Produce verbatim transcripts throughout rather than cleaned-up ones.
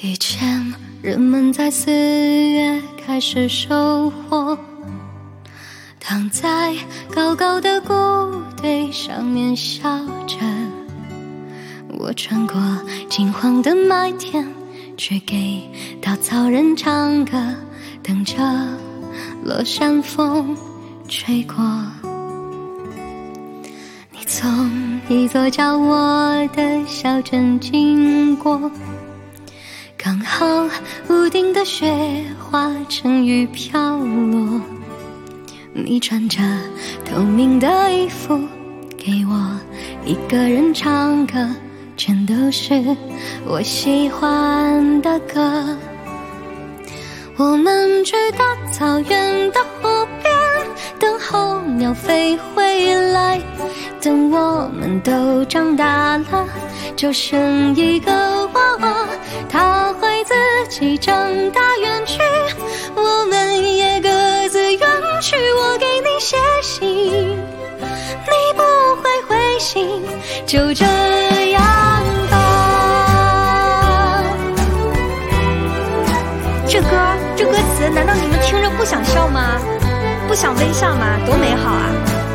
以前人们在四月开始收获，躺在高高的谷堆上面笑着。我穿过金黄的麦田，去给稻草人唱歌，等着落山风吹过。你从一座叫我的小镇经过，刚好屋顶的雪化成雨飘落。你穿着透明的衣服，给我一个人唱歌，全都是我喜欢的歌。我们去大草原的湖边，等候鸟飞回来。等我们都长大了，就剩一个娃娃，他会自己长大远去，我们也各自远去。我给你写信，你不会回信，就这样吧。 这歌这歌词难道你们听着不想笑吗？不想微笑吗？多美好啊。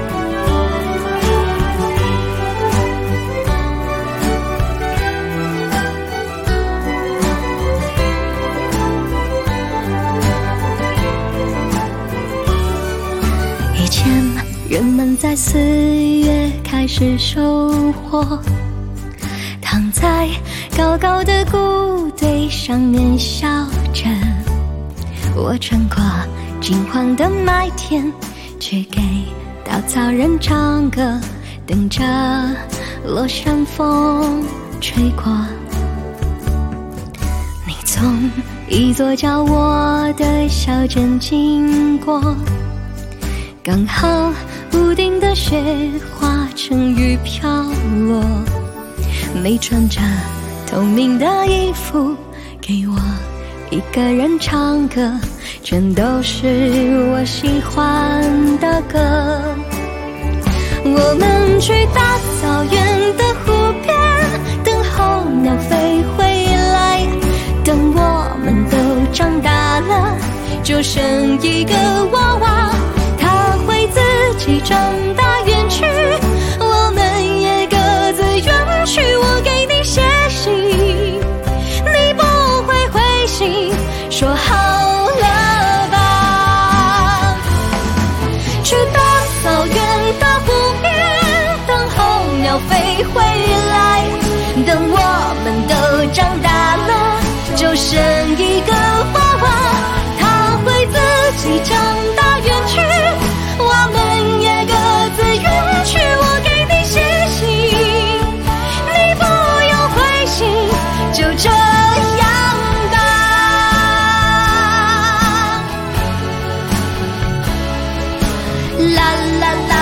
以前人们在四月开始收获，躺在高高的谷堆上面笑着。我穿过金黄的麦田，去给稻草人唱歌，等着落山风吹过。你从一座叫我的小镇经过，刚好屋顶的雪化成雨飘落。你穿着透明的衣服，给我一个人唱歌，全都是我喜欢的歌。我们去大草原的湖边，等候鸟飞回来。等我们都长大了，就剩一个娃娃，他会自己长大远去，我们也各自远去。我给你写信，你不会回信，说好了吧。去大草原的湖边，等候鸟飞回来。等我们都长大了，就剩一个娃娃，他会自己长大远去，我们也各自远去。我给你写信，你不用回信，就这样吧。啦啦啦